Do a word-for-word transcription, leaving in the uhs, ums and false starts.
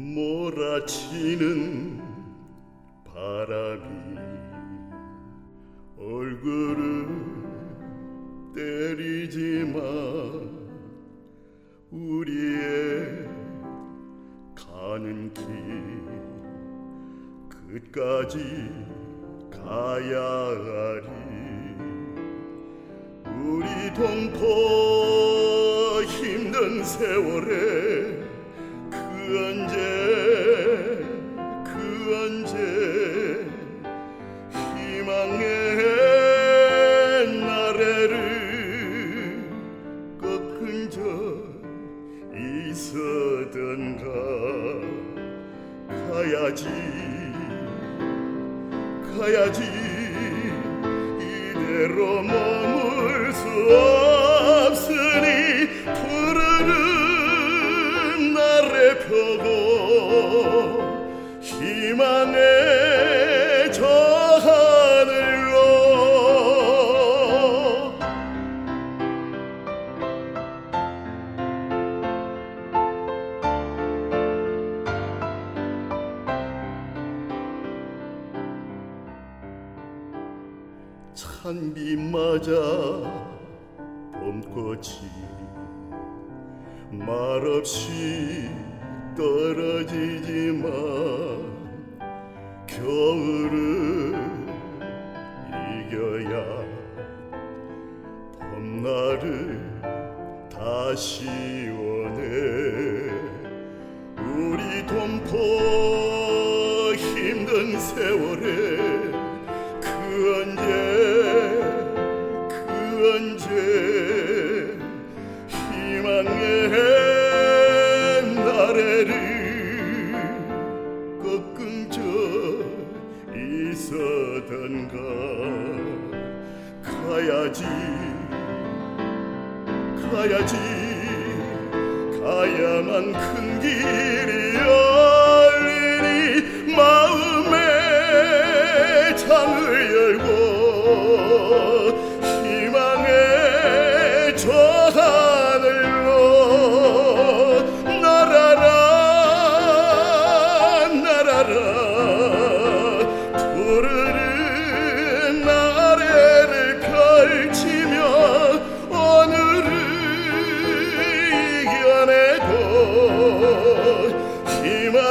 몰아치는 바람이 얼굴을 때리지만 우리의 가는 길 끝까지 가야 하리. 우리 동포 힘든 세월에 그 언제 그 언제 희망의 나래를 꺾은 적 있었던가. 가야지 가야지 이대로 머물 수 없으니 푸르른 나래 펴고 희망의 저 하늘로. 찬비 맞아 봄꽃이 말없이 떨어지지만 겨울을 이겨야 봄날을 다시 오네. 우리 동포 힘든 세월에 그 언제 그 언제 희망의 나래를 꺾은 적 있었던가. 가야지 가야지 가야만 큰 길이 열리니 마음의 창을 열고 희망의 저 하늘로 날아라 날아라. 푸르른 나래를 펼치며 오늘을 이겨내고 희망